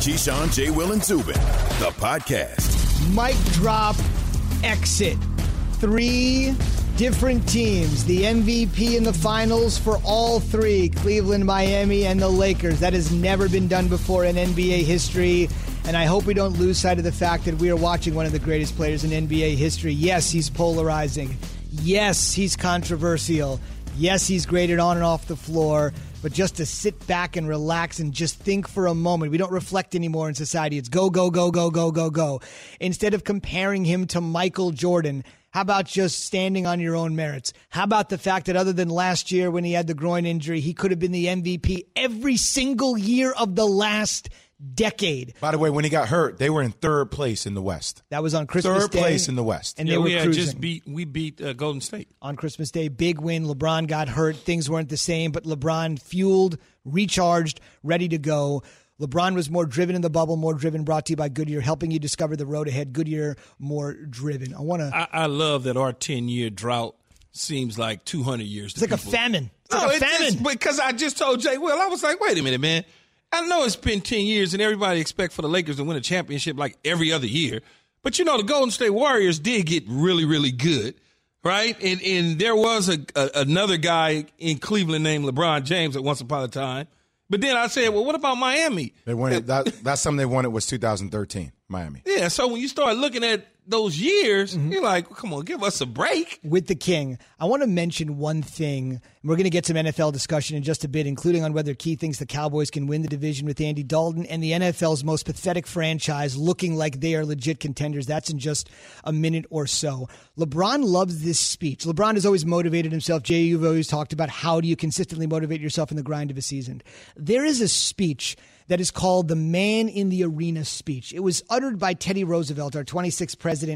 Keyshawn, J. Will, and Zubin, the podcast. Mic drop exit. 3 different teams. The MVP in the finals for all 3, Cleveland, Miami, and the Lakers. That has never been done before in NBA history. And I hope we don't lose sight of the fact that we are watching one of the greatest players in NBA history. Yes, he's polarizing. Yes, he's controversial. Yes, he's graded on and off the floor. But just to sit back and relax and just think for a moment. We don't reflect anymore in society. It's go, go, go, go, go, go, go. Instead of comparing him to Michael Jordan, how about just standing on your own merits? How about the fact that other than last year when he had the groin injury, he could have been the MVP every single year of the last decade. By the way, when he got hurt, they were in 3rd place in the West. That was on Christmas Day. 3rd place in the West. And they were cruising. We beat Golden State. On Christmas Day, big win. LeBron got hurt. Things weren't the same, but LeBron fueled, recharged, ready to go. LeBron was more driven in the bubble, more driven, brought to you by Goodyear, helping you discover the road ahead. Goodyear, more driven. I love that our 10-year drought seems like 200 years. It's like a famine. It's like a famine. Because I just told Jay Will, I was like, wait a minute, man. I know it's been 10 years and everybody expect for the Lakers to win a championship like every other year. But, you know, the Golden State Warriors did get really, really good, right? And there was another guy in Cleveland named LeBron James at once upon a time. But then I said, well, what about Miami? They won it. That's something they won. It was 2013, Miami. Yeah, so when you start looking at those years, you're like, come on, give us a break. With the King, I want to mention one thing. We're going to get some NFL discussion in just a bit, including on whether Key thinks the Cowboys can win the division with Andy Dalton and the NFL's most pathetic franchise looking like they are legit contenders. That's in just a minute or so. LeBron loves this speech. LeBron has always motivated himself. Jay, you've always talked about how do you consistently motivate yourself in the grind of a season. There is a speech that is called the Man in the Arena speech. It was uttered by Teddy Roosevelt, our 26th president,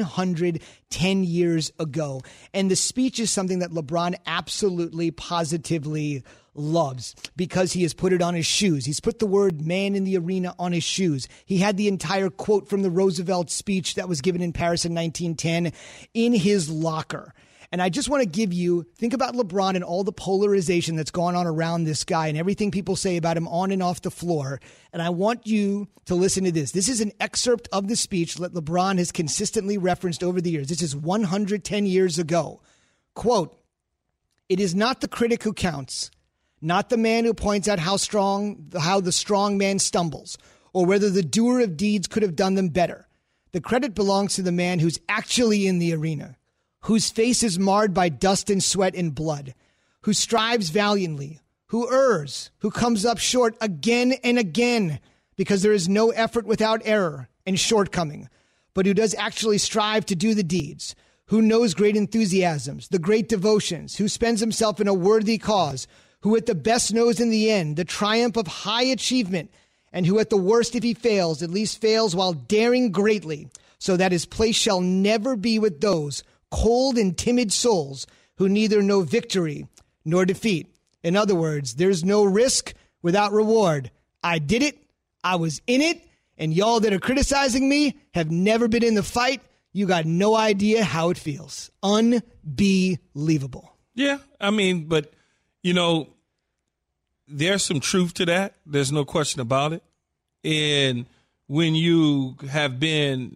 110 years ago. And the speech is something that LeBron absolutely, positively loves because he has put it on his shoes. He's put the word man in the arena on his shoes. He had the entire quote from the Roosevelt speech that was given in Paris in 1910 in his locker. And I just want to give you, think about LeBron and all the polarization that's gone on around this guy and everything people say about him on and off the floor. And I want you to listen to this. This is an excerpt of the speech that LeBron has consistently referenced over the years. This is 110 years ago. Quote, "It is not the critic who counts, not the man who points out how the strong man stumbles, or whether the doer of deeds could have done them better. The credit belongs to the man who's actually in the arena, whose face is marred by dust and sweat and blood, who strives valiantly, who errs, who comes up short again and again, because there is no effort without error and shortcoming, but who does actually strive to do the deeds, who knows great enthusiasms, the great devotions, who spends himself in a worthy cause, who at the best knows in the end the triumph of high achievement, and who at the worst, if he fails, at least fails while daring greatly, so that his place shall never be with those cold and timid souls who neither know victory nor defeat. In other words, there's no risk without reward. I did it. I was in it. And y'all that are criticizing me have never been in the fight. You got no idea how it feels. Unbelievable. Yeah, I mean, but, you know, there's some truth to that. There's no question about it. And when you have been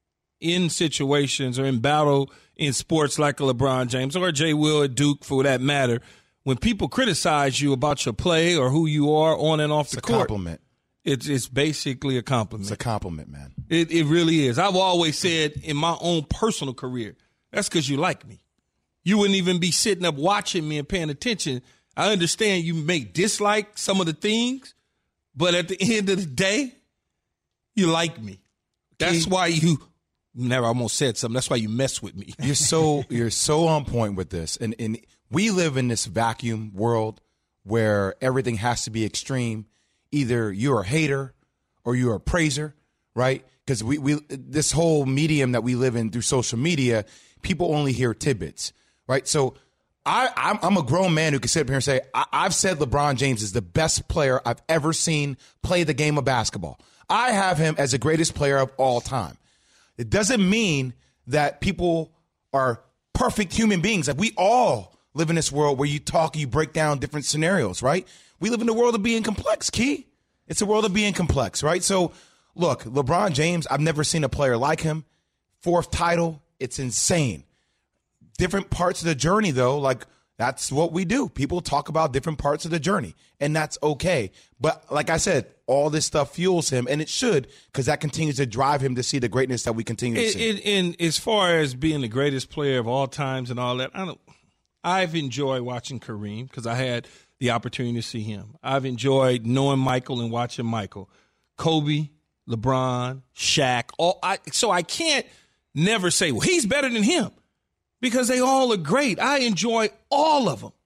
in situations or in battle in sports like a LeBron James or a Jay Will at Duke, for that matter, when people criticize you about your play or who you are on and off the court, compliment. It's basically a compliment. It's a compliment, man. It really is. I've always said in my own personal career, that's because you like me. You wouldn't even be sitting up watching me and paying attention. I understand you may dislike some of the things, but at the end of the day, you like me. That's why you never almost said something. That's why you mess with me. You're so on point with this. And we live in this vacuum world where everything has to be extreme. Either you're a hater or you're a praiser, right? Because we this whole medium that we live in through social media, people only hear tidbits, right? So I'm a grown man who can sit up here and say, I've said LeBron James is the best player I've ever seen play the game of basketball. I have him as the greatest player of all time. It doesn't mean that people are perfect human beings. Like, we all live in this world where you break down different scenarios, right? We live in the world of being complex, Key. It's a world of being complex, right? So, look, LeBron James, I've never seen a player like him. 4th title, it's insane. Different parts of the journey, though, like that's what we do. People talk about different parts of the journey, and that's okay. But like I said, all this stuff fuels him, and it should, because that continues to drive him to see the greatness that we continue to see. And as far as being the greatest player of all times and all that, I've enjoyed watching Kareem because I had the opportunity to see him. I've enjoyed knowing Michael and watching Michael. Kobe, LeBron, Shaq. So I can't never say, well, he's better than him, because they all are great. I enjoy all of them.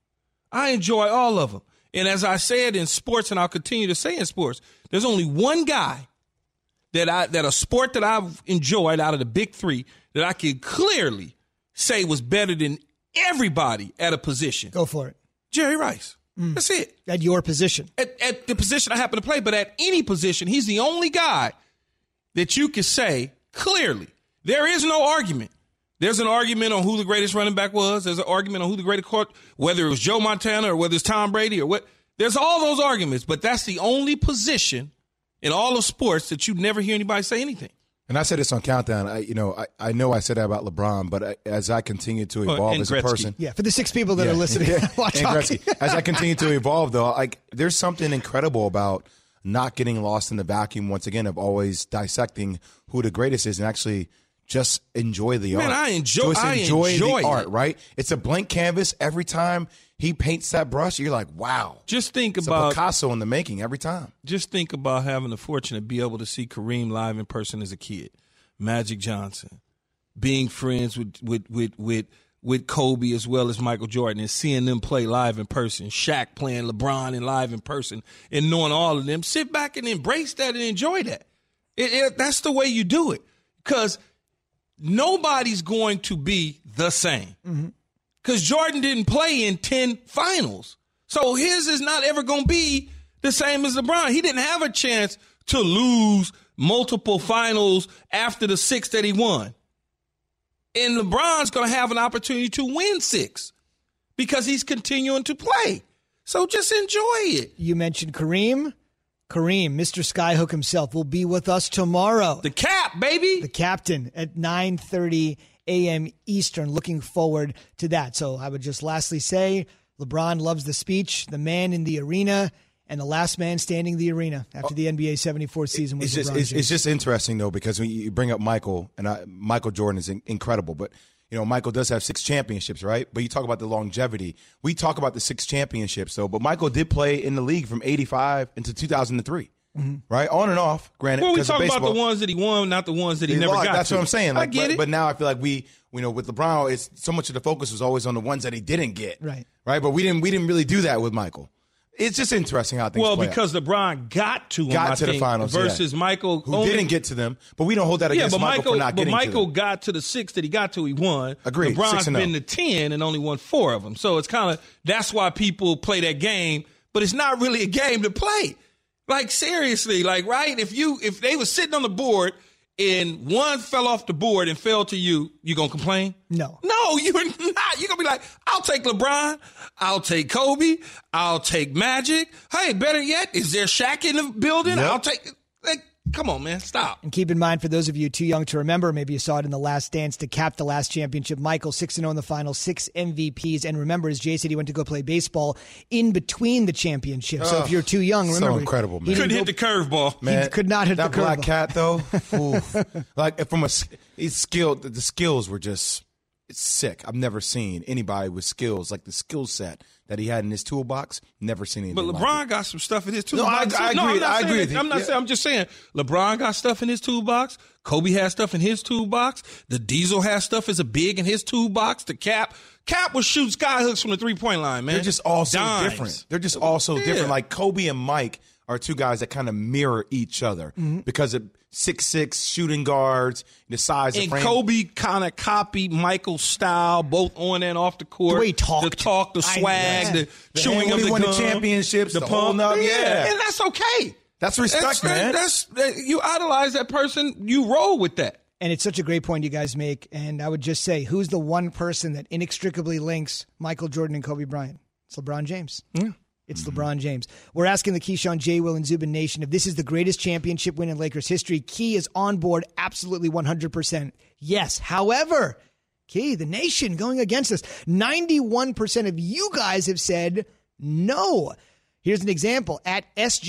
And as I said in sports, and I'll continue to say in sports, there's only one guy that a sport that I've enjoyed out of the big 3 that I can clearly say was better than everybody at a position. Go for it. Jerry Rice. That's it. At your position. At the position I happen to play, but at any position, he's the only guy that you can say clearly. There is no argument. There's an argument on who the greatest running back was. There's an argument on who the greatest whether it was Joe Montana or whether it's Tom Brady or what. There's all those arguments, but that's the only position in all of sports that you never hear anybody say anything. And I said this on Countdown. I know I said that about LeBron, but as I continue to evolve as a person, for the 6 people that are listening, watch hockey. As I continue to evolve, though, like there's something incredible about not getting lost in the vacuum once again of always dissecting who the greatest is and actually just enjoy the art. Man, I enjoy the it. art, right? It's a blank canvas every time he paints that brush. You're like, wow. Just think it's about a Picasso in the making every time. Just think about having the fortune to be able to see Kareem live in person as a kid, Magic Johnson, being friends with Kobe as well as Michael Jordan, and seeing them play live in person, Shaq playing LeBron and live in person, and knowing all of them. Sit back and embrace that and enjoy that. That's the way you do it, because nobody's going to be the same. Because Jordan didn't play in 10 finals. So his is not ever going to be the same as LeBron. He didn't have a chance to lose multiple finals after the 6 that he won. And LeBron's going to have an opportunity to win 6 because he's continuing to play. So just enjoy it. You mentioned Kareem. Kareem, Mr. Skyhook himself, will be with us tomorrow. The Cap, baby. The captain at 9:30 a.m. Eastern. Looking forward to that. So I would just lastly say LeBron loves the speech, the man in the arena, and the last man standing in the arena after the NBA 74 season was LeBron James. It's just interesting, though, because when you bring up Michael, and Michael Jordan is incredible, but you know, Michael does have 6 championships, right? But you talk about the longevity. We talk about the 6 championships, though, but Michael did play in the league from 85 into 2003, right? On and off, granted. Well, we talk about the ones that he won, not the ones that he never got That's to. what I'm saying. I get it. But now I feel like we with LeBron, it's so much of the focus was always on the ones that he didn't get. Right. But we didn't really do that with Michael. It's just interesting how things play because LeBron got to the finals versus Michael, who didn't get to them. But we don't hold that against Michael for not getting to them. But Michael got to the 6 that he got to. He won. Agreed. LeBron's been to 10 and only won 4 of them. So it's kind of that's why people play that game. But it's not really a game to play. Like seriously, like right? If they were sitting on the board and one fell off the board and fell to you gonna complain? No, you're not. You're gonna be like, I'll take LeBron, I'll take Kobe, I'll take Magic. Hey, better yet, is there Shaq in the building? Yep. I'll take. Come on, man, stop. And keep in mind, for those of you too young to remember, maybe you saw it in The Last Dance to cap the last championship. Michael 6-0 in the finals, 6 MVPs, and remember, as Jay said, he went to go play baseball in between the championships. So if you're too young, remember, so incredible, man. He couldn't hit the curveball, man. He could not hit the that curveball. Black Cat though. Like from he's skilled. The skills were just sick. I've never seen anybody with skills like the skill set that he had in his toolbox. Never seen anything. But LeBron like got some stuff in his toolbox. I agree. I agree with you. I'm not saying. I'm just saying. LeBron got stuff in his toolbox. Kobe has stuff in his toolbox. The Diesel has stuff as a big in his toolbox. The Cap will shoot sky hooks from the 3-point line, man. They're just all so different. They're just all so different. Like Kobe and Mike are 2 guys that kind of mirror each other because of 6'6" shooting guards, the size of frame. And Kobe kind of copied Michael's style, both on and off the court. The way he talked. The talk, the swag, the chewing of the won gum. the championships, the pump. up. Yeah, and that's okay. That's respect, man. You idolize that person, you roll with that. And it's such a great point you guys make. And I would just say, who's the one person that inextricably links Michael Jordan and Kobe Bryant? It's LeBron James. Yeah. It's LeBron James. We're asking the Keyshawn, J. Will, and Zubin Nation if this is the greatest championship win in Lakers history. Key is on board absolutely 100%. Yes. However, Key, the nation going against us. 91% of you guys have said no. Here's an example. At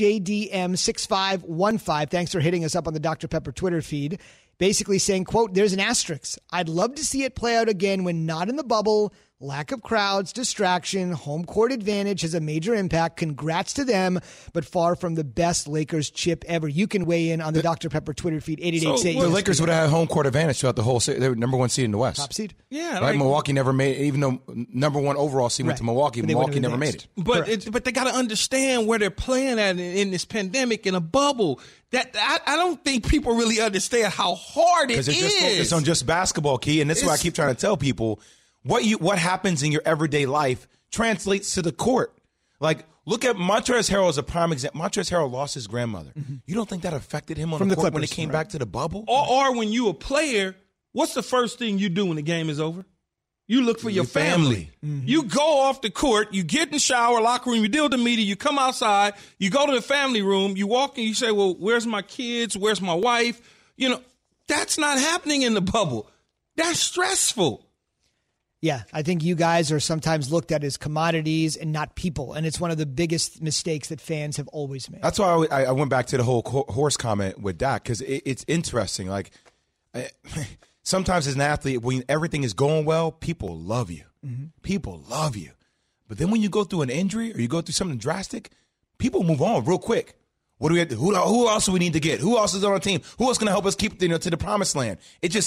SJDM6515, thanks for hitting us up on the Dr. Pepper Twitter feed, basically saying, quote, there's an asterisk. I'd love to see it play out again when not in the bubble. Lack of crowds, distraction, home court advantage has a major impact. Congrats to them, but far from the best Lakers chip ever. You can weigh in on the Dr. Pepper Twitter feed, 888. The Lakers would have had home court advantage throughout the whole series. They were number one seed in the West. Top seed. Yeah. Right? Milwaukee never made it, even though number one overall seed went to Milwaukee. Milwaukee never made it. But they got to understand where they're playing at in this pandemic, in a bubble. That I don't think people really understand how hard it is. Because they're just focused on just basketball, Key, and this is why I keep trying to tell people what happens in your everyday life translates to the court. Like, look at Montrezl Harrell as a prime example. Montrezl Harrell lost his grandmother. Mm-hmm. You don't think that affected him on the court Clippers, when it came back to the bubble? Or when you a player, what's the first thing you do when the game is over? You look for your family. Mm-hmm. You go off the court, you get in the shower, locker room, you deal with the media, you come outside, you go to the family room, you walk and you say, well, where's my kids? Where's my wife? You know, that's not happening in the bubble. That's stressful. Yeah, I think you guys are sometimes looked at as commodities and not people, and it's one of the biggest mistakes that fans have always made. That's why I went back to the whole horse comment with Dak, because it's interesting. Like, sometimes as an athlete, when everything is going well, people love you. Mm-hmm. People love you. But then when you go through an injury or you go through something drastic, people move on real quick. What do we have to, who else do we need to get? Who else is on our team? Who else going to help us keep to the promised land?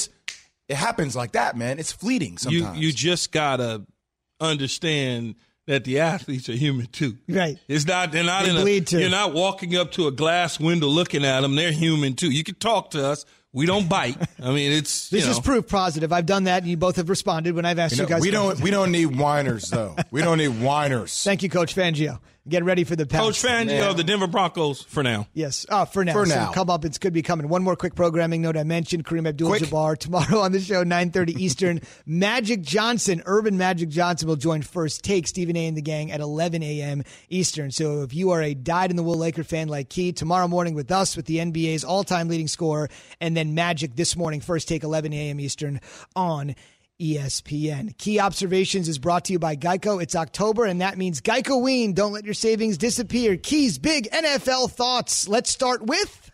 It happens like that, man. It's fleeting sometimes. You just got to understand that the athletes are human too. Right. It's not, they're not you're not walking up to a glass window looking at them. They're human too. You can talk to us. We don't bite. I mean, it's, this is proof positive. I've done that and you both have responded when I've asked you guys. We don't need whiners though. We don't need whiners. Thank you, Coach Fangio. Get ready for the pass. Coach Fangio of the Denver Broncos for now. Yes, for now. So come up, it could be coming. One more quick programming note I mentioned, Kareem Abdul-Jabbar tomorrow on the show, 9:30 Eastern. Urban Magic Johnson will join First Take, Stephen A. and the gang at 11 a.m. Eastern. So if you are a dyed-in-the-wool Laker fan like Key, tomorrow morning with us with the NBA's all-time leading scorer, and then Magic this morning, First Take, 11 a.m. Eastern on ESPN. Key Observations is brought to you by Geico. It's October, and that means Geico-ween. Don't let your savings disappear. Key's big NFL thoughts. Let's start with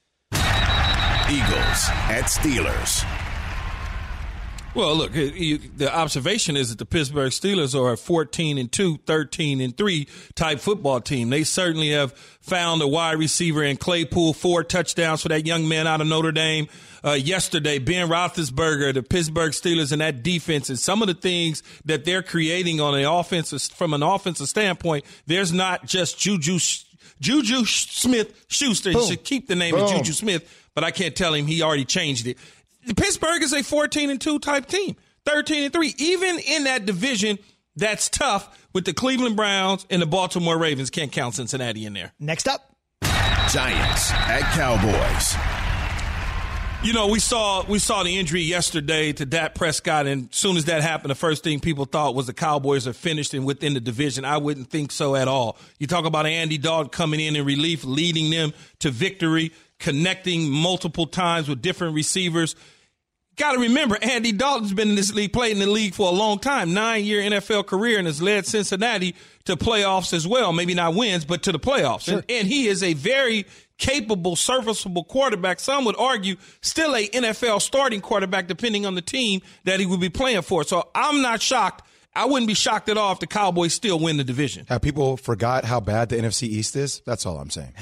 Eagles at Steelers. Well, look, the observation is that the Pittsburgh Steelers are a 14-2, 13-3 type football team. They certainly have found a wide receiver in Claypool, 4 touchdowns for that young man out of Notre Dame. Yesterday, Ben Roethlisberger, the Pittsburgh Steelers, and that defense, and some of the things that they're creating on an offensive, from an offensive standpoint, there's not just Juju Smith-Schuster. You should keep the name of Juju Smith, but I can't tell him he already changed it. Pittsburgh is a 14-2 type team, 13-3. Even in that division, that's tough with the Cleveland Browns and the Baltimore Ravens. Can't count Cincinnati in there. Next up, Giants at Cowboys. You know, we saw the injury yesterday to Dak Prescott, and as soon as that happened, the first thing people thought was the Cowboys are finished and within the division. I wouldn't think so at all. You talk about Andy Dalton coming in relief, leading them to victory, connecting multiple times with different receivers. Got to remember, Andy Dalton's been in this league, played in the league for a long time, 9-year NFL career, and has led Cincinnati to playoffs as well. Maybe not wins, but to the playoffs. Sure. And he is a very capable, serviceable quarterback. Some would argue still a NFL starting quarterback, depending on the team that he would be playing for. So I'm not shocked. I wouldn't be shocked at all if the Cowboys still win the division. Have people forgot how bad the NFC East is? That's all I'm saying.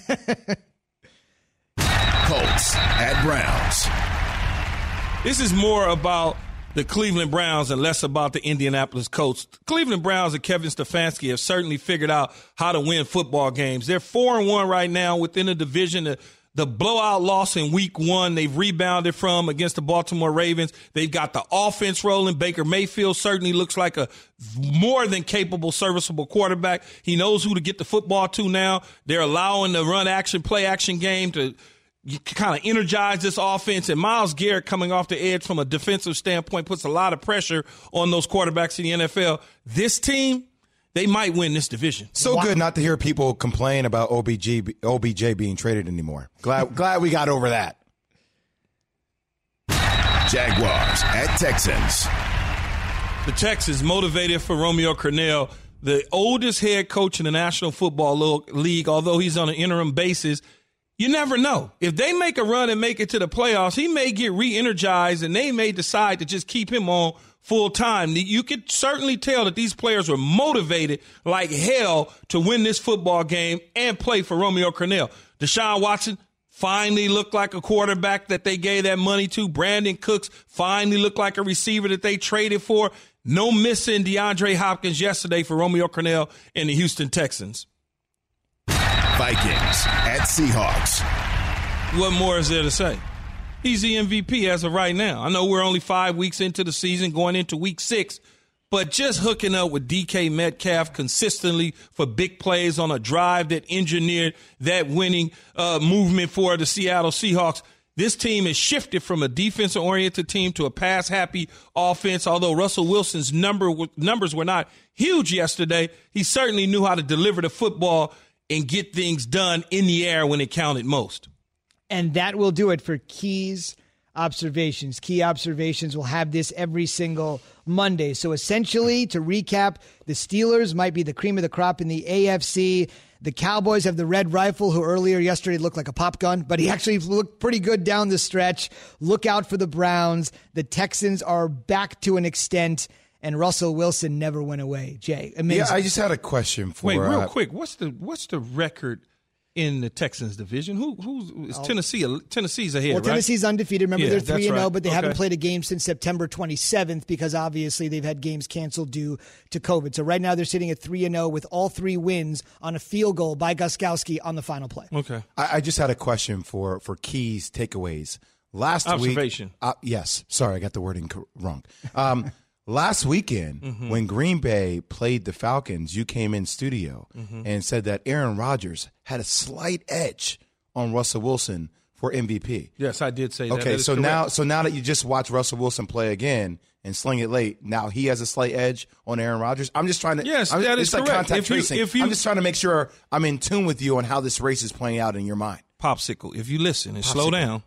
Colts at Browns. This is more about the Cleveland Browns and less about the Indianapolis Colts. The Cleveland Browns and Kevin Stefanski have certainly figured out how to win football games. They're 4-1 right now within the division. The blowout loss in week 1, they've rebounded from against the Baltimore Ravens. They've got the offense rolling. Baker Mayfield certainly looks like a more than capable, serviceable quarterback. He knows who to get the football to now. They're allowing the run action, play action game to kind of energize this offense, and Myles Garrett coming off the edge from a defensive standpoint puts a lot of pressure on those quarterbacks in the NFL. This team, they might win this division. So good not to hear people complain about OBJ being traded anymore. Glad we got over that. Jaguars at Texans. The Texans motivated for Romeo Crennel, the oldest head coach in the National Football League, although he's on an interim basis. You never know. If they make a run and make it to the playoffs, he may get re-energized and they may decide to just keep him on full time. You could certainly tell that these players were motivated like hell to win this football game and play for Romeo Crennel. Deshaun Watson finally looked like a quarterback that they gave that money to. Brandon Cooks finally looked like a receiver that they traded for. No missing DeAndre Hopkins yesterday for Romeo Crennel and the Houston Texans. Vikings at Seahawks. What more is there to say? He's the MVP as of right now. I know we're only 5 weeks into the season, going into week 6, but just hooking up with DK Metcalf consistently for big plays on a drive that engineered that winning movement for the Seattle Seahawks. This team has shifted from a defensive-oriented team to a pass-happy offense. Although Russell Wilson's numbers were not huge yesterday, he certainly knew how to deliver the football and get things done in the air when it counted most. And that will do it for Key's Observations. Key Observations will have this every single Monday. So essentially, to recap, the Steelers might be the cream of the crop in the AFC. The Cowboys have the Red Rifle, who earlier yesterday looked like a pop gun, but he actually looked pretty good down the stretch. Look out for the Browns. The Texans are back to an extent, and Russell Wilson never went away. Jay, amazing. Yeah, I just had a question for. Wait, real quick. What's the record in the Texans division? Who's Tennessee? Tennessee's ahead, well, right? Tennessee's undefeated. Remember, they're 3-0, right. but they haven't played a game since September 27th because obviously they've had games canceled due to COVID. So right now they're sitting at 3-0 with all 3 wins on a field goal by Gostkowski on the final play. Okay. I just had a question for Key's takeaways. Last Observation. week. Yes. Sorry, I got the wording wrong. Last weekend, when Green Bay played the Falcons, you came in studio and said that Aaron Rodgers had a slight edge on Russell Wilson for MVP. Yes, I did say that. Okay, That so correct. now that you just watched Russell Wilson play again and sling it late, now he has a slight edge on Aaron Rodgers. I'm just trying to. Yes, that is it's like correct. contact tracing. I'm just trying to make sure I'm in tune with you on how this race is playing out in your mind. Popsicle, if you listen and slow down,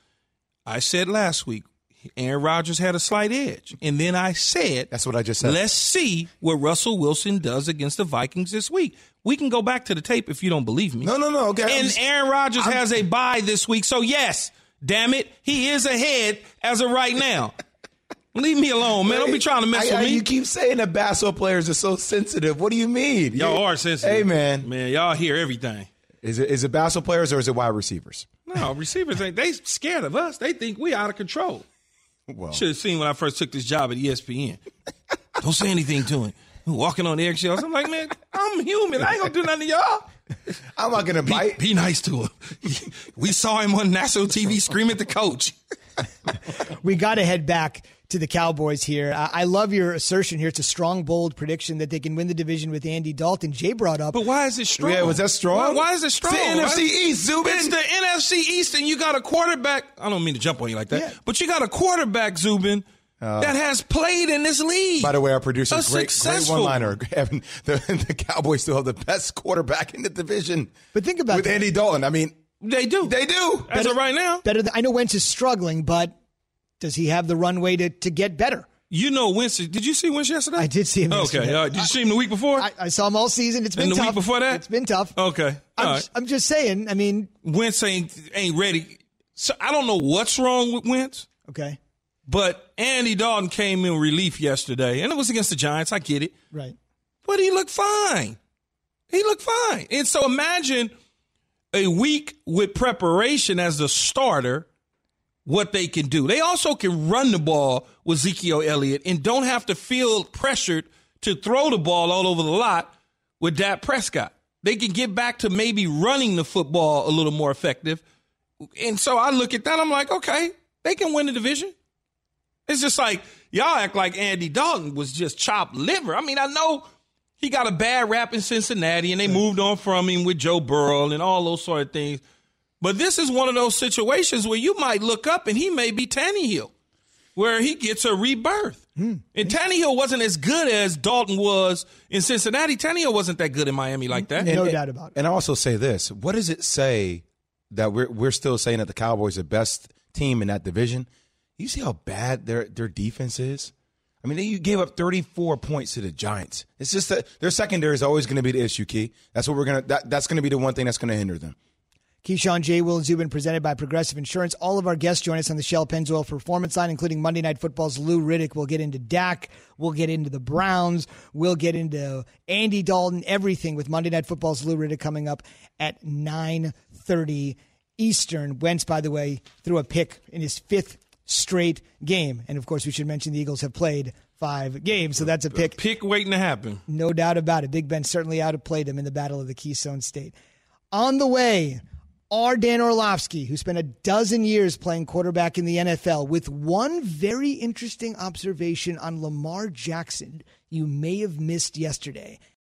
I said last week, Aaron Rodgers had a slight edge. And then I said, that's what I just said. Let's see what Russell Wilson does against the Vikings this week. We can go back to the tape if you don't believe me. No. Okay. And Aaron Rodgers has a bye this week. So, yes, damn it, he is ahead as of right now. Leave me alone, man. Don't be trying to mess with me. You keep saying that basketball players are so sensitive. What do you mean? Y'all are sensitive. Hey, man. Man, y'all hear everything. Is it basketball players or is it wide receivers? No, receivers, they scared of us. They think we out of control. Well, Should have seen when I first took this job at ESPN. Don't say anything to him. Walking on eggshells. I'm like, man, I'm human. I ain't going to do nothing to y'all. I'm not going to bite. Be nice to him. We saw him on national TV scream at the coach. We got to head back to the Cowboys here. I love your assertion here. It's a strong, bold prediction that they can win the division with Andy Dalton. Jay brought up. But why is it strong? Yeah, was that strong? Why is it strong? It's the NFC East, Zubin. It's the NFC East, and you got a quarterback. I don't mean to jump on you like that, Yeah. but you got a quarterback, Zubin, that has played in this league. By the way, our producer, great successful one-liner. The Cowboys still have the best quarterback in the division. But think about with that. Andy Dalton. I mean, They do. As of right now. I know Wentz is struggling, but does he have the runway to get better? You know Wentz. Did you see Wentz yesterday? I did see him yesterday. Okay. Did you see him the week before? I saw him all season. It's been And the tough. week before that? It's been tough. Okay. All right. I'm just saying, I mean. Wentz ain't ready. So I don't know what's wrong with Wentz. Okay. But Andy Dalton came in relief yesterday, and it was against the Giants. I get it. Right. But he looked fine. And so imagine a week with preparation as the starter, what they can do. They also can run the ball with Ezekiel Elliott and don't have to feel pressured to throw the ball all over the lot with Dak Prescott. They can get back to maybe running the football a little more effective. And so I look at that, I'm like, okay, they can win the division. It's just like, y'all act like Andy Dalton was just chopped liver. I mean, I know he got a bad rap in Cincinnati, and they moved on from him with Joe Burrow and all those sort of things. But this is one of those situations where you might look up and he may be Tannehill. where he gets a rebirth. And Tannehill wasn't as good as Dalton was in Cincinnati. Tannehill wasn't that good in Miami like that. No doubt about it. And I also say this. What does it say that we're still saying that the Cowboys are the best team in that division? You see how bad their defense is? I mean, you gave up 34 points to the Giants. It's just that their secondary is always going to be the issue, Key. That's what that's going to be the one thing that's going to hinder them. Keyshawn, J. Will, and Zubin, presented by Progressive Insurance. All of our guests join us on the Shell Pennzoil Performance Line, including Monday Night Football's Lou Riddick. We'll get into Dak. We'll get into the Browns. We'll get into Andy Dalton, everything with Monday Night Football's Lou Riddick coming up at 9:30 Eastern. Wentz, by the way, threw a pick in his 5th straight game. And, of course, we should mention the Eagles have played 5 games, so that's a pick. Pick waiting to happen. No doubt about it. Big Ben certainly outplayed him in the Battle of the Keystone State. On the way, Dan Orlovsky, who spent a dozen years playing quarterback in the NFL, with one very interesting observation on Lamar Jackson you may have missed yesterday.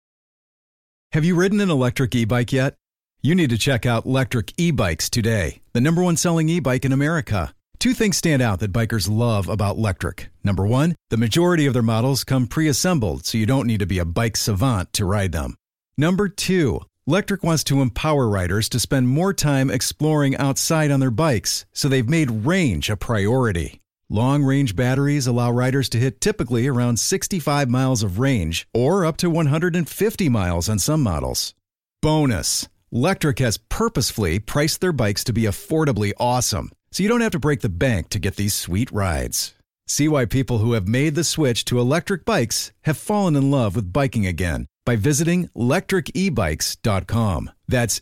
Have you ridden an electric e-bike yet? You need to check out Electric E-Bikes today, the #1 selling e-bike in America. 2 things stand out that bikers love about Electric. Number 1, the majority of their models come pre-assembled, so you don't need to be a bike savant to ride them. Number 2, Electric wants to empower riders to spend more time exploring outside on their bikes, so they've made range a priority. Long-range batteries allow riders to hit typically around 65 miles of range, or up to 150 miles on some models. Bonus, Electric has purposefully priced their bikes to be affordably awesome, so you don't have to break the bank to get these sweet rides. See why people who have made the switch to electric bikes have fallen in love with biking again by visiting electricebikes.com. That's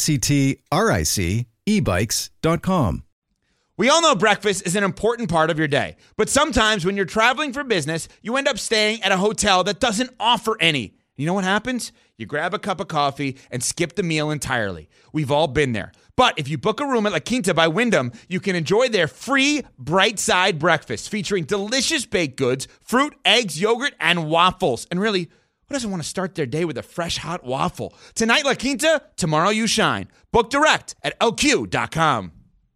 LECTRIC ebikes.com. We all know breakfast is an important part of your day, but sometimes when you're traveling for business, you end up staying at a hotel that doesn't offer any. You know what happens? You grab a cup of coffee and skip the meal entirely. We've all been there. But if you book a room at La Quinta by Wyndham, you can enjoy their free Bright Side breakfast featuring delicious baked goods, fruit, eggs, yogurt, and waffles. And really, who doesn't want to start their day with a fresh, hot waffle? Tonight, La Quinta, tomorrow you shine. Book direct at LQ.com.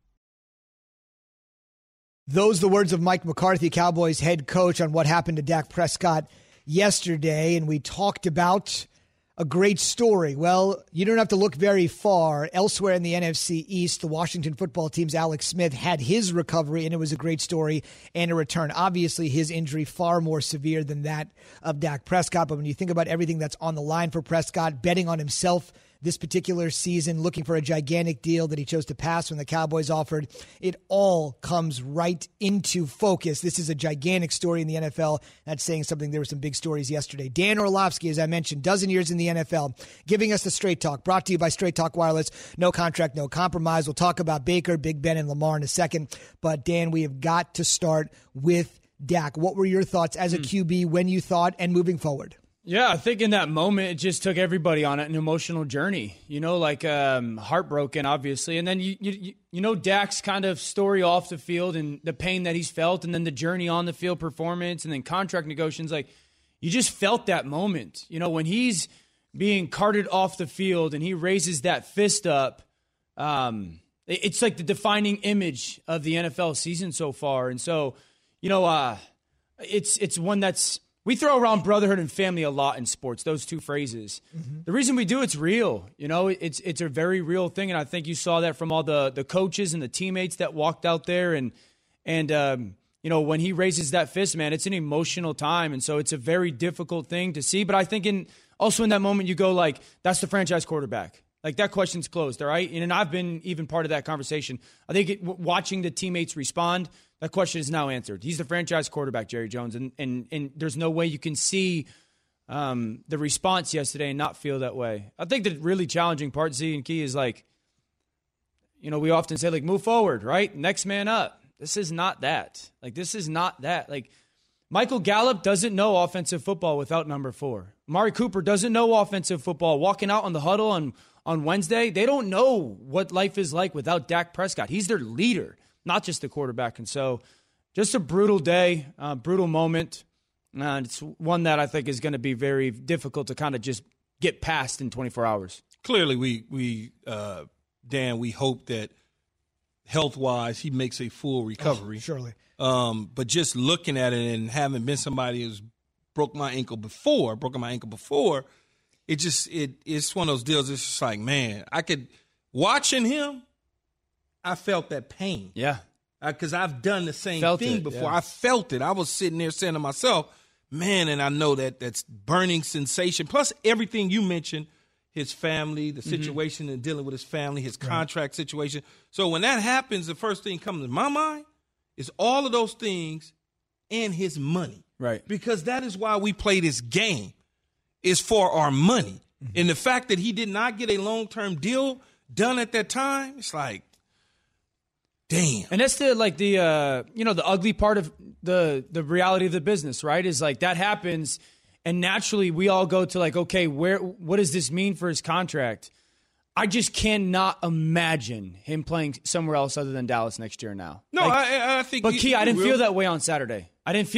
Those are the words of Mike McCarthy, Cowboys head coach, on what happened to Dak Prescott yesterday. And we talked about a great story. Well, you don't have to look very far. Elsewhere in the NFC East, the Washington football team's Alex Smith had his recovery, and it was a great story and a return. Obviously, his injury far more severe than that of Dak Prescott. But when you think about everything that's on the line for Prescott, betting on himself this particular season, looking for a gigantic deal that he chose to pass when the Cowboys offered, it all comes right into focus. This is a gigantic story in the NFL. That's saying something. There were some big stories yesterday. Dan Orlovsky, as I mentioned, dozen years in the NFL, giving us the Straight Talk, brought to you by Straight Talk Wireless. No contract, no compromise. We'll talk about Baker, Big Ben, and Lamar in a second. But, Dan, we have got to start with Dak. What were your thoughts as a QB when you thought and moving forward? Yeah, I think in that moment, it just took everybody on an emotional journey, heartbroken, obviously. And then, you know, Dak's kind of story off the field and the pain that he's felt, and then the journey on the field performance, and then contract negotiations. Like, you just felt that moment. You know, when he's being carted off the field and he raises that fist up, it's like the defining image of the NFL season so far. And so, it's one that's, we throw around brotherhood and family a lot in sports, those two phrases. Mm-hmm. The reason we do, it's real. You know, it's a very real thing, and I think you saw that from all the coaches and the teammates that walked out there. And when he raises that fist, man, it's an emotional time, and so it's a very difficult thing to see. But I think also in that moment, you go like, that's the franchise quarterback. Like, that question's closed, all right? And I've been even part of that conversation. I think watching the teammates respond, that question is now answered. He's the franchise quarterback, Jerry Jones, and there's no way you can see the response yesterday and not feel that way. I think the really challenging part, Z and Key, is like, we often say, like, move forward, right? Next man up. This is not that. Like, this is not that. Like, Michael Gallup doesn't know offensive football without number 4. Amari Cooper doesn't know offensive football. Walking out on the huddle on Wednesday, they don't know what life is like without Dak Prescott. He's their leader, not just the quarterback. And so just a brutal day, brutal moment. It's one that I think is going to be very difficult to kind of just get past in 24 hours. Clearly, we Dan, we hope that health-wise, he makes a full recovery. Surely. But just looking at it and having been somebody who's broken my ankle before, it's one of those deals. It's just like, man, watching him, I felt that pain. Yeah. Because I've done the same thing before. Yeah. I felt it. I was sitting there saying to myself, man, and I know that's burning sensation. Plus everything you mentioned, his family, the situation and dealing with his family, his contract situation. So when that happens, the first thing comes to my mind is all of those things and his money. Right. Because that is why we play this game, is for our money. And the fact that he did not get a long-term deal done at that time, it's like, damn. And that's the ugly part of the reality of the business, right? Is like that happens, and naturally we all go to like, okay, what does this mean for his contract? I just cannot imagine him playing somewhere else other than Dallas next year now. No, I think. But Key, I didn't feel that way on Saturday.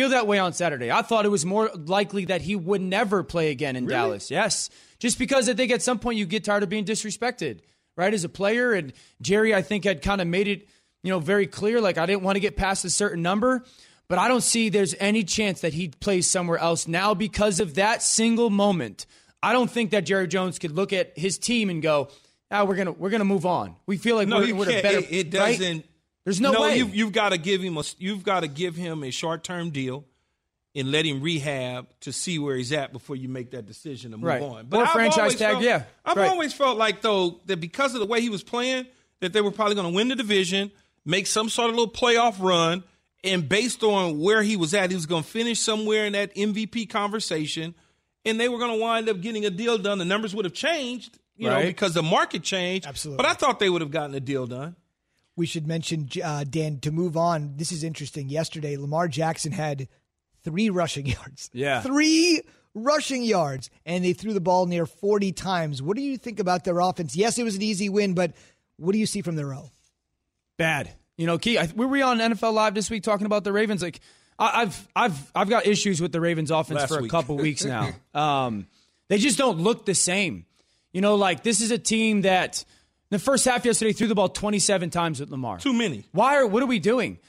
I thought it was more likely that he would never play again in Dallas. Yes. Just because I think at some point you get tired of being disrespected, right, as a player. And Jerry, I think, had kind of made it, very clear, like I didn't want to get past a certain number. But I don't see there's any chance that he plays somewhere else now because of that single moment. I don't think that Jerry Jones could look at his team and go, we're gonna move on. We feel like we're a better. It doesn't. Right? There's no way. You've got to give him a short-term deal and let him rehab to see where he's at before you make that decision to move on. But or franchise tag, I've always felt like, though, that because of the way he was playing, that they were probably going to win the division, make some sort of little playoff run, and based on where he was at, he was going to finish somewhere in that MVP conversation, and they were going to wind up getting a deal done. The numbers would have changed, because the market changed. Absolutely. But I thought they would have gotten a deal done. We should mention, Dan, to move on, this is interesting. Yesterday, Lamar Jackson had 3 rushing yards. Yeah. 3 rushing yards, and they threw the ball near 40 times. What do you think about their offense? Yes, it was an easy win, but what do you see from their row? Bad. Key, were we on NFL Live this week talking about the Ravens? Like, I've got issues with the Ravens offense for a couple weeks now. They just don't look the same. This is a team that in the first half yesterday threw the ball 27 times with Lamar. Too many. What are we doing?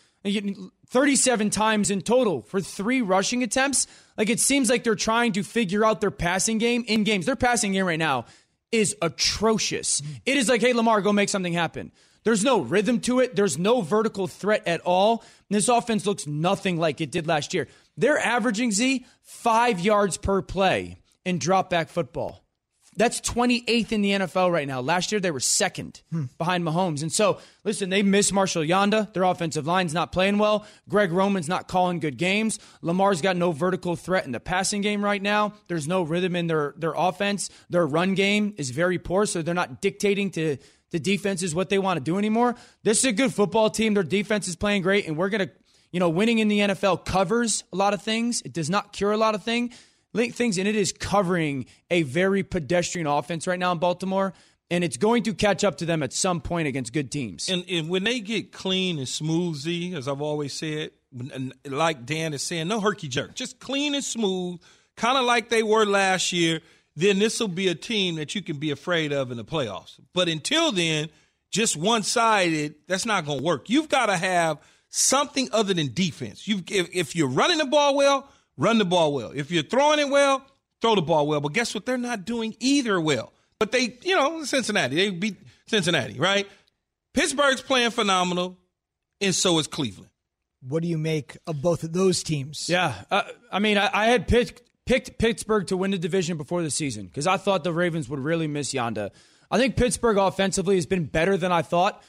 37 times in total for 3 rushing attempts. Like, it seems like they're trying to figure out their passing game in games. Their passing game right now is atrocious. It is like, hey, Lamar, go make something happen. There's no rhythm to it. There's no vertical threat at all. And this offense looks nothing like it did last year. They're averaging, 5 yards per play in drop back football. That's 28th in the NFL right now. Last year, they were 2nd behind Mahomes. And so, listen, they miss Marshall Yanda. Their offensive line's not playing well. Greg Roman's not calling good games. Lamar's got no vertical threat in the passing game right now. There's no rhythm in their offense. Their run game is very poor, so they're not dictating to the defenses what they want to do anymore. This is a good football team. Their defense is playing great, and we're going to, winning in the NFL covers a lot of things. It does not cure a lot of things, and it is covering a very pedestrian offense right now in Baltimore, and it's going to catch up to them at some point against good teams. And when they get clean and smooth, as I've always said, like Dan is saying, no herky-jerk, just clean and smooth, kind of like they were last year, then this will be a team that you can be afraid of in the playoffs. But until then, just one-sided, that's not going to work. You've got to have something other than defense. If you're running the ball well, run the ball well. If you're throwing it well, throw the ball well. But guess what? They're not doing either well. But they, Cincinnati, they beat Cincinnati, right? Pittsburgh's playing phenomenal, and so is Cleveland. What do you make of both of those teams? Yeah. I had picked Pittsburgh to win the division before the season because I thought the Ravens would really miss Yanda. I think Pittsburgh offensively has been better than I thought.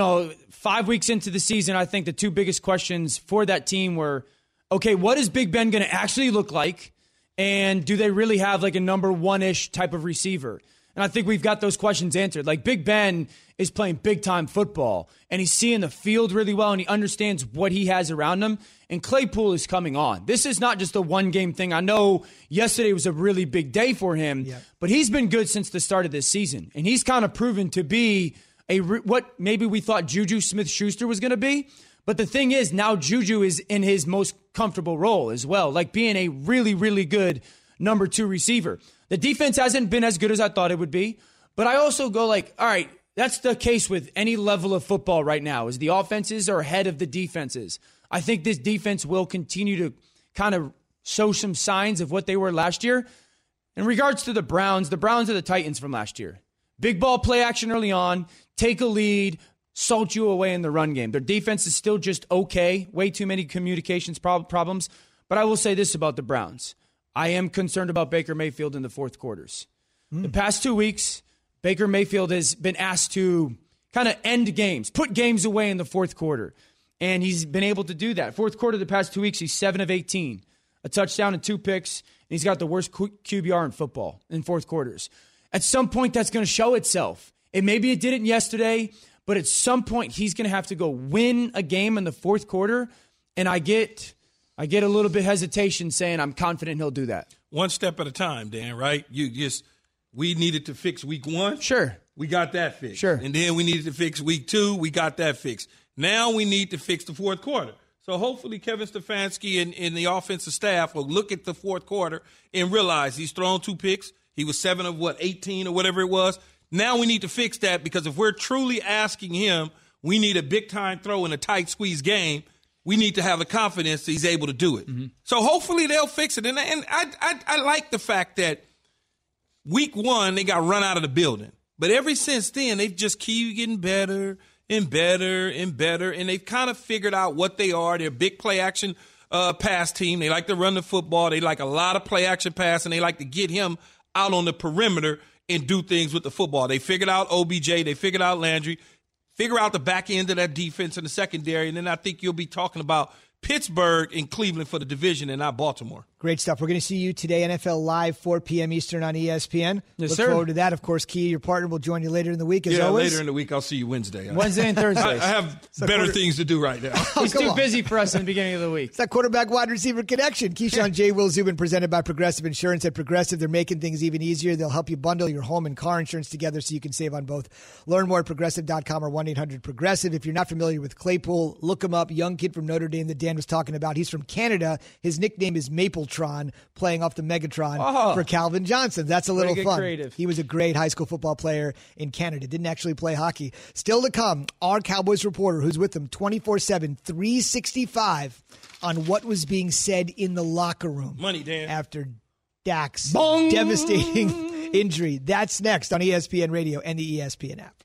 5 weeks into the season, I think the 2 biggest questions for that team were, okay, what is Big Ben going to actually look like? And do they really have like a number 1-ish type of receiver? And I think we've got those questions answered. Like, Big Ben is playing big-time football, and he's seeing the field really well, and he understands what he has around him. And Claypool is coming on. This is not just a one-game thing. I know yesterday was a really big day for him, but he's been good since the start of this season. And he's kind of proven to be what maybe we thought Juju Smith-Schuster was going to be. But the thing is, now Juju is in his most comfortable role as well, like being a really, really good number 2 receiver. The defense hasn't been as good as I thought it would be, but I also go like, all right, That's the case with any level of football right now, is the offenses are ahead of the defenses. I think this defense will continue to kind of show some signs of what they were last year. In regards to the Browns are the Titans from last year. Big ball play action early on, take a lead, salt you away in the run game. Their defense is still just okay. Way too many communications problems. But I will say this about the Browns. I am concerned about Baker Mayfield in the fourth quarters. The past 2 weeks, Baker Mayfield has been asked to kind of end games, put games away in the fourth quarter. And he's been able to do that. Fourth quarter, the past 2 weeks, he's 7 of 18. A touchdown and 2 picks. And he's got the worst QBR in football in fourth quarters. At some point, that's going to show itself. And maybe it didn't yesterday, but at some point, he's going to have to go win a game in the fourth quarter. And I get a little bit hesitation saying I'm confident he'll do that. One step at a time, Dan, right? We needed to fix week 1. Sure. We got that fixed. Sure. And then we needed to fix week 2. We got that fixed. Now we need to fix the fourth quarter. So hopefully Kevin Stefanski and the offensive staff will look at the fourth quarter and realize he's thrown 2 picks. He was 7 of 18 or whatever it was. Now we need to fix that, because if we're truly asking him, we need a big-time throw in a tight squeeze game, we need to have the confidence that he's able to do it. Mm-hmm. So hopefully they'll fix it. And I like the fact that week 1 they got run out of the building. But ever since then, they've just keep getting better and better and better, and they've kind of figured out what they are. They're a big play-action pass team. They like to run the football. They like a lot of play-action pass, and they like to get him out on the perimeter and do things with the football. They figured out OBJ. They figured out Landry. Figure out the back end of that defense in the secondary, and then I think you'll be talking about Pittsburgh and Cleveland for the division and not Baltimore. Great stuff. We're going to see you today, NFL Live, 4 p.m. Eastern on ESPN. Yes, Look sir. forward to that. Of course, Key, your partner, will join you later in the week, as always. Later in the week. I'll see you Wednesday. Wednesday and Thursday. I have better things to do right now. He's too busy for us in the beginning of the week. It's that quarterback wide receiver connection. Keyshawn J. Will Zubin, presented by Progressive Insurance. At Progressive, they're making things even easier. They'll help you bundle your home and car insurance together so you can save on both. Learn more at Progressive.com or 1-800-PROGRESSIVE. If you're not familiar with Claypool, look him up. Young kid from Notre Dame that Dan was talking about. He's from Canada. His nickname is Mapletron, playing off the Megatron for Calvin Johnson. That's a little fun. Creative. He was a great high school football player in Canada. Didn't actually play hockey. Still to come, our Cowboys reporter who's with them 24/7, 365 on what was being said in the locker room. Money, Dan. After Dak's devastating injury. That's next on ESPN Radio and the ESPN app.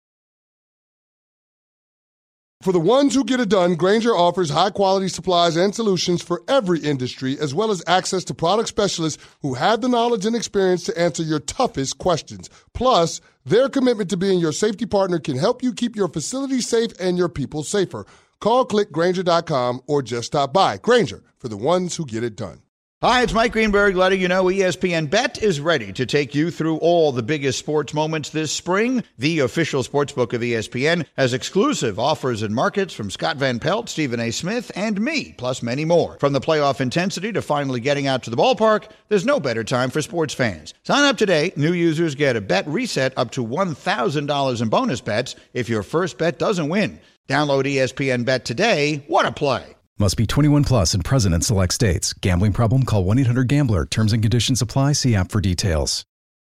For the ones who get it done, Grainger offers high-quality supplies and solutions for every industry, as well as access to product specialists who have the knowledge and experience to answer your toughest questions. Plus, their commitment to being your safety partner can help you keep your facility safe and your people safer. Call, click Grainger.com, or just stop by. Grainger, for the ones who get it done. Hi, it's Mike Greenberg letting you know ESPN Bet is ready to take you through all the biggest sports moments this spring. The official sportsbook of ESPN has exclusive offers and markets from Scott Van Pelt, Stephen A. Smith, and me, plus many more. From the playoff intensity to finally getting out to the ballpark, there's no better time for sports fans. Sign up today. New users get a bet reset up to $1,000 in bonus bets if your first bet doesn't win. Download ESPN Bet today. What a play. Must be 21 plus and present in select states. Gambling problem? Call 1-800-GAMBLER. Terms and conditions apply. See app for details.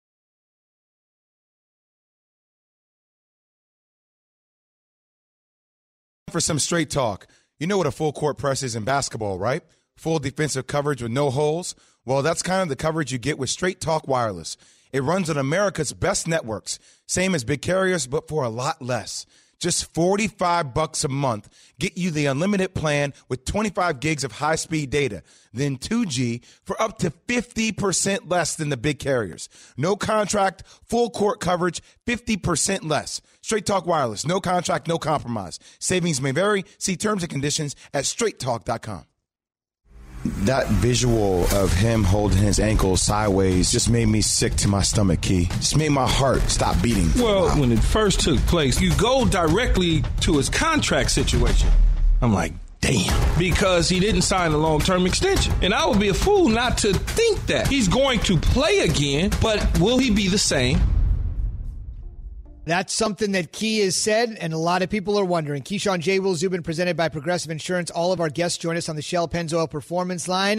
For some straight talk, you know what a full court press is in basketball, right? Full defensive coverage with no holes. Well, that's kind of the coverage you get with Straight Talk Wireless. It runs on America's best networks, same as big carriers, but for a lot less. Just $45 a month. Get you the unlimited plan with 25 gigs of high-speed data. Then 2G for up to 50% less than the big carriers. No contract, full court coverage, 50% less. Straight Talk Wireless. No contract, no compromise. Savings may vary. See terms and conditions at straighttalk.com. That visual of him holding his ankle sideways just made me sick to my stomach, Key. Just made my heart stop beating. Well, when it first took place, you go directly to his contract situation. I'm like, damn. Because he didn't sign a long-term extension. And I would be a fool not to think that. He's going to play again, but will he be the same? That's something that Key has said, and a lot of people are wondering. Keyshawn J. Will Zubin, presented by Progressive Insurance. All of our guests join us on the Shell Pennzoil Performance Line.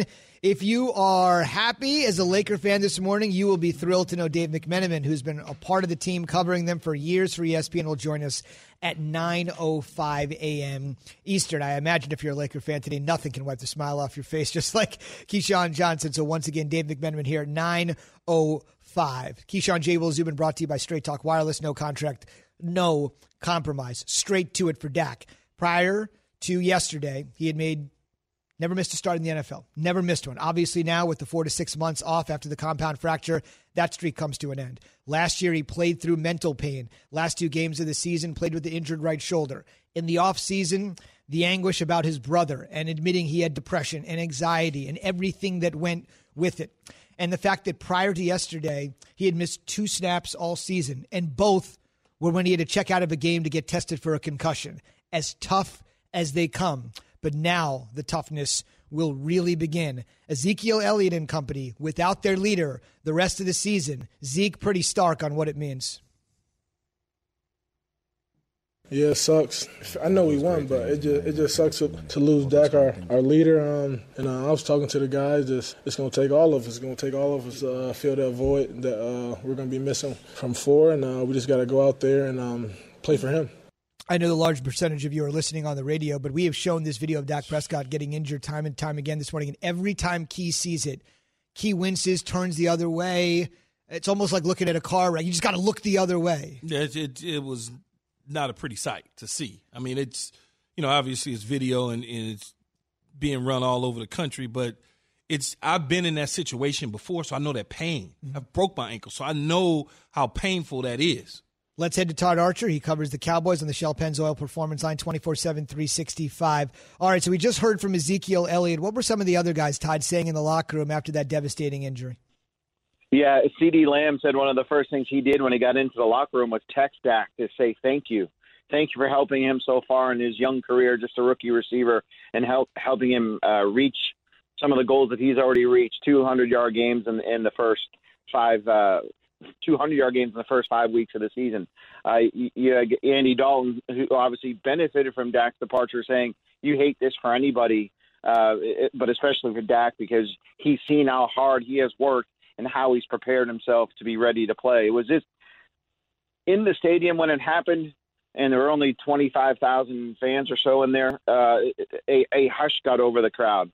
If you are happy as a Laker fan this morning, you will be thrilled to know Dave McMenamin, who's been a part of the team covering them for years for ESPN, will join us at 9:05 a.m. Eastern. I imagine if you're a Laker fan today, nothing can wipe the smile off your face, just like Keyshawn Johnson. So once again, Dave McMenamin here at 9:05. Keyshawn J. Will Zubin brought to you by Straight Talk Wireless. No contract, no compromise. Straight to it for Dak. Prior to yesterday, he had never missed a start in the NFL. Never missed one. Obviously now with the 4 to 6 months off after the compound fracture, that streak comes to an end. Last year he played through mental pain. Last 2 games of the season played with the injured right shoulder. In the offseason, the anguish about his brother and admitting he had depression and anxiety and everything that went with it. And the fact that prior to yesterday, he had missed 2 snaps all season, and both were when he had to check out of a game to get tested for a concussion. As tough as they come. But now the toughness will really begin. Ezekiel Elliott and company, without their leader the rest of the season. Zeke, pretty stark on what it means. Yeah, it sucks. I know we won, but it just sucks to lose Dak, our leader. And I was talking to the guys. It's going to take all of us. It's going to take all of us to fill that void that we're going to be missing from 4. And we just got to go out there and play for him. I know the large percentage of you are listening on the radio, but we have shown this video of Dak Prescott getting injured time and time again this morning, and every time Key sees it, Key winces, turns the other way. It's almost like looking at a car wreck. You just got to look the other way. Yeah, it was not a pretty sight to see. I mean, it's, obviously it's video and it's being run all over the country, but I've been in that situation before, so I know that pain. Mm-hmm. I've broke my ankle, so I know how painful that is. Let's head to Todd Archer. He covers the Cowboys on the Shell Pennzoil Performance Line 24/7, 365. All right, so we just heard from Ezekiel Elliott. What were some of the other guys, Todd, saying in the locker room after that devastating injury? Yeah, CeeDee Lamb said one of the first things he did when he got into the locker room was text Dak to say thank you. Thank you for helping him so far in his young career, just a rookie receiver, and helping him reach some of the goals that he's already reached, 200-yard games in the first 5 200-yard games in the first 5 weeks of the season. Andy Dalton, who obviously benefited from Dak's departure, saying you hate this for anybody, but especially for Dak because he's seen how hard he has worked and how he's prepared himself to be ready to play. It was just in the stadium when it happened, and there were only 25,000 fans or so in there, a hush got over the crowd.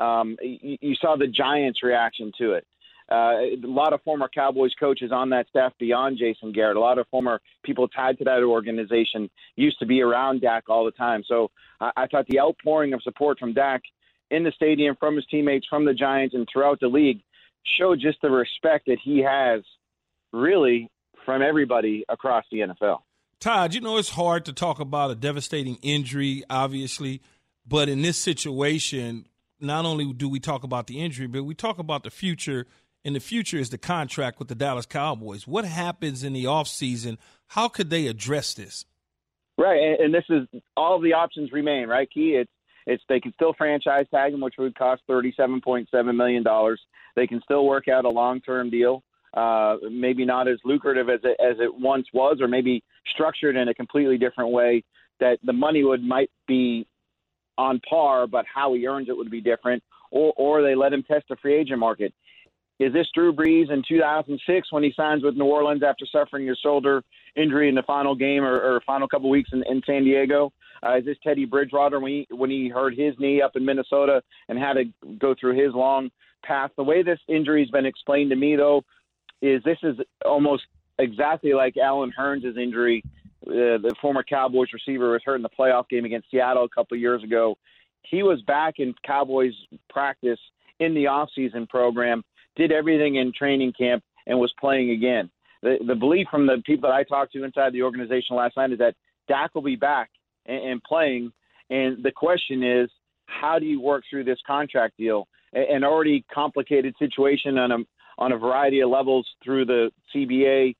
You saw the Giants' reaction to it. A lot of former Cowboys coaches on that staff beyond Jason Garrett, a lot of former people tied to that organization used to be around Dak all the time. So I thought the outpouring of support from Dak in the stadium, from his teammates, from the Giants, and throughout the league showed just the respect that he has really from everybody across the NFL. Todd, it's hard to talk about a devastating injury, obviously, but in this situation, not only do we talk about the injury, but we talk about the future. And the future is the contract with the Dallas Cowboys. What happens in the offseason? How could they address this? Right, and this is all of the options remain, right, Key? It's they can still franchise tag him, which would cost $37.7 million. They can still work out a long-term deal, maybe not as lucrative as it once was, or maybe structured in a completely different way that the money might be on par, but how he earns it would be different, or they let him test the free agent market. Is this Drew Brees in 2006 when he signs with New Orleans after suffering a shoulder injury in the final game or final couple weeks in San Diego? Is this Teddy Bridgewater when he hurt his knee up in Minnesota and had to go through his long path? The way this injury has been explained to me, though, is this is almost exactly like Allen Hurns' injury. The former Cowboys receiver was hurt in the playoff game against Seattle a couple of years ago. He was back in Cowboys practice in the offseason program, did everything in training camp, and was playing again. The belief from the people that I talked to inside the organization last night is that Dak will be back and playing. And the question is, how do you work through this contract deal? An already complicated situation on a variety of levels through the CBA,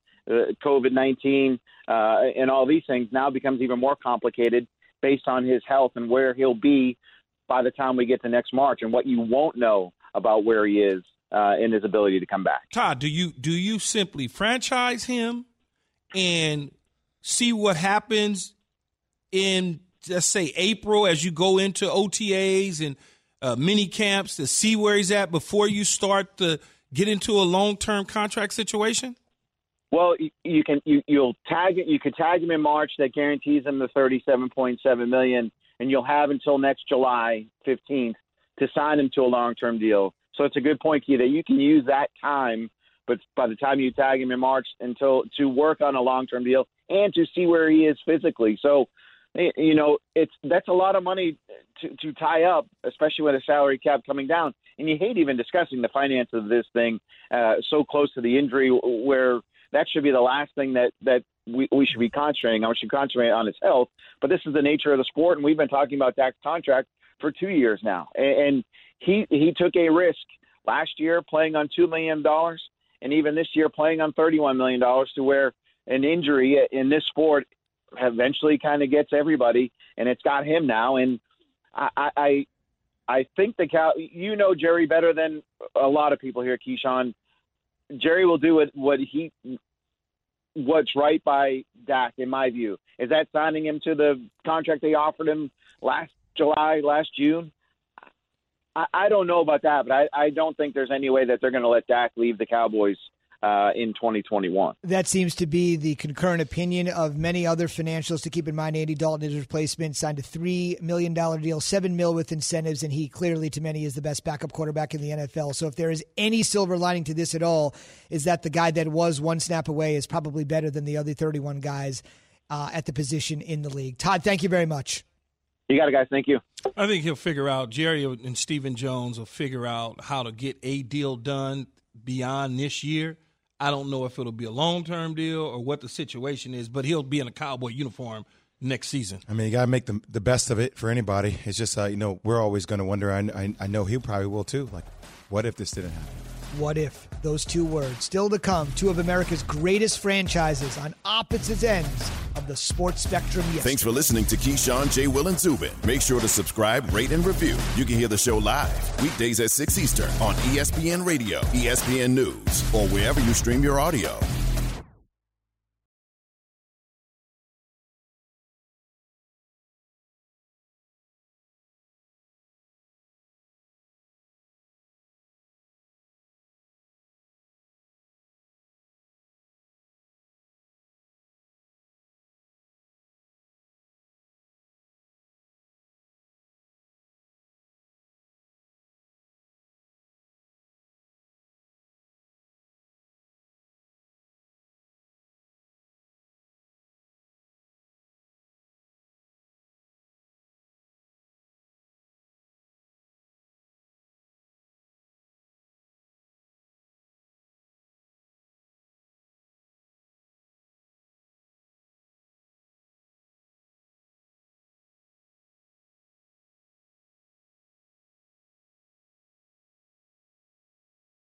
COVID-19, and all these things now becomes even more complicated based on his health and where he'll be by the time we get to next March and what you won't know about where he is and his ability to come back. Todd, do you simply franchise him and see what happens in, let's say, April as you go into OTAs and mini camps to see where he's at before you start to get into a long-term contract situation? Well, you could tag him in March. That guarantees him the $37.7 million, and you'll have until next July 15th to sign him to a long-term deal. So it's a good point, Key, that you can use that time, but by the time you tag him in March to work on a long-term deal and to see where he is physically. So, that's a lot of money to tie up, especially with a salary cap coming down. And you hate even discussing the finances of this thing so close to the injury, where that should be the last thing that we should be concentrating on. We should concentrate on his health. But this is the nature of the sport, and we've been talking about Dak's contract for 2 years now. And he took a risk last year playing on $2 million, and even this year playing on $31 million, to where an injury in this sport eventually kind of gets everybody, and it's got him now. And I think Jerry better than a lot of people here, Keyshawn. Jerry will do what's right by Dak, in my view. Is that signing him to the contract they offered him last June? I don't know about that, but I don't think there's any way that they're going to let Dak leave the Cowboys in 2021. That seems to be the concurrent opinion of many other financials. To keep in mind, Andy Dalton, his replacement, signed a $3 million deal, $7 million with incentives, and he clearly, to many, is the best backup quarterback in the NFL. So if there is any silver lining to this at all, is that the guy that was one snap away is probably better than the other 31 guys at the position in the league. Todd, thank you very much. You got it, guys. Thank you. I think he'll figure out, Jerry and Stephen Jones will figure out how to get a deal done beyond this year. I don't know if it'll be a long-term deal or what the situation is, but he'll be in a Cowboy uniform next season. I mean, you got to make the best of it for anybody. It's just, we're always going to wonder. I know he probably will too. Like, what if this didn't happen? What if? Those two words. Still to come, two of America's greatest franchises on opposite ends of the sports spectrum yesterday. Thanks for listening to Keyshawn, J. Will, and Zubin. Make sure to subscribe, rate, and review. You can hear the show live weekdays at 6 Eastern on ESPN Radio, ESPN News, or wherever you stream your audio.